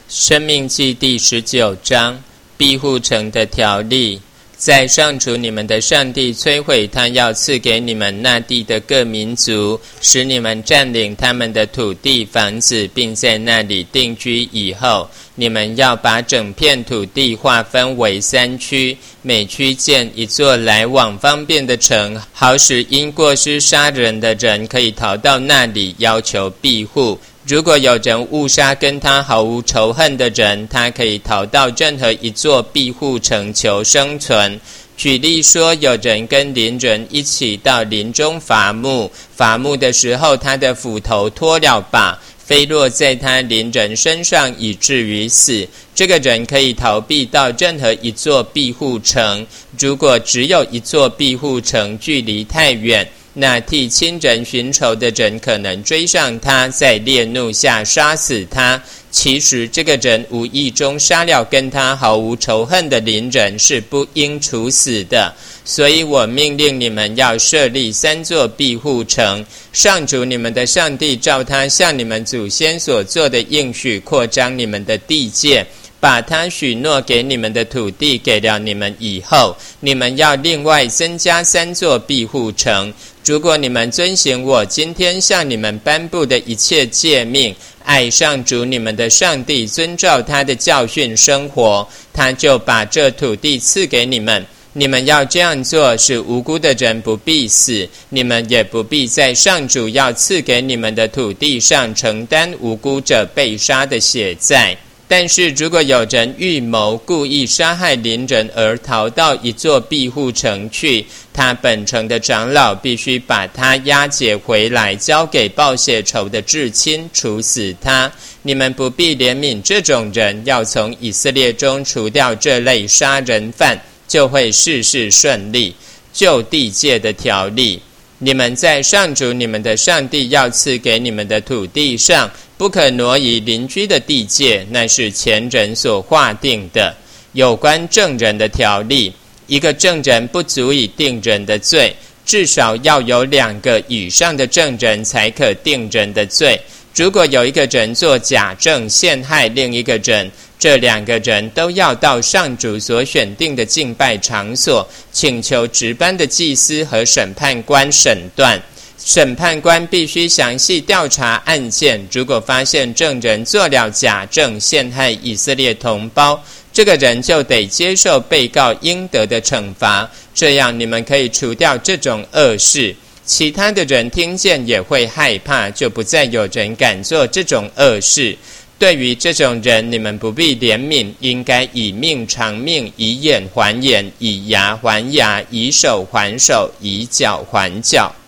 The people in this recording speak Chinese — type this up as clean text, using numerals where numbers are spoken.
申命记第19章，庇护城的条例。在上主你们的上帝摧毁他要赐给你们那地的各民族，使你们占领他们的土地房子，并在那里定居以后，你们要把整片土地划分为3区，每区建一座来往方便的城，好使因过失杀人的人可以逃到那里要求庇护。如果有人误杀跟他毫无仇恨的人，他可以逃到任何一座庇护城求生存。举例说，有人跟邻人一起到林中伐木，伐木的时候他的斧头脱了把，飞落在他邻人身上，以至于死。这个人可以逃避到任何一座庇护城。如果只有一座庇护城距离太远，那替亲人寻仇的人可能追上他，在烈怒下杀死他。其实这个人无意中杀了跟他毫无仇恨的邻人，是不应处死的。所以我命令你们要设立3座庇护城。上主你们的上帝照他向你们祖先所做的应许，扩张你们的地界，把他许诺给你们的土地给了你们以后，你们要另外增加3座庇护城。如果你们遵行我今天向你们颁布的一切诫命，爱上主你们的上帝，遵照他的教训生活，他就把这土地赐给你们。你们要这样做，使无辜的人不必死，你们也不必在上主要赐给你们的土地上承担无辜者被杀的血债。但是如果有人预谋故意杀害邻人而逃到一座庇护城去，他本城的长老必须把他押解回来，交给报血仇的至亲，处死他。你们不必怜悯这种人，要从以色列中除掉这类杀人犯，就会事事顺利。就地界的条例，你们在上主你们的上帝要赐给你们的土地上，不可挪移邻居的地界，那是前人所划定的。有关证人的条例，一个证人不足以定人的罪，至少要有2个以上的证人才可定人的罪。如果有一个人做假证陷害另一个人，这2个人都要到上主所选定的敬拜场所，请求值班的祭司和审判官审断。审判官必须详细调查案件，如果发现证人做了假证陷害以色列同胞，这个人就得接受被告应得的惩罚，这样你们可以除掉这种恶事。其他的人听见也会害怕，就不再有人敢做这种恶事。对于这种人，你们不必怜悯，应该以命偿命，以眼还眼，以牙还牙，以手还手，以脚还脚。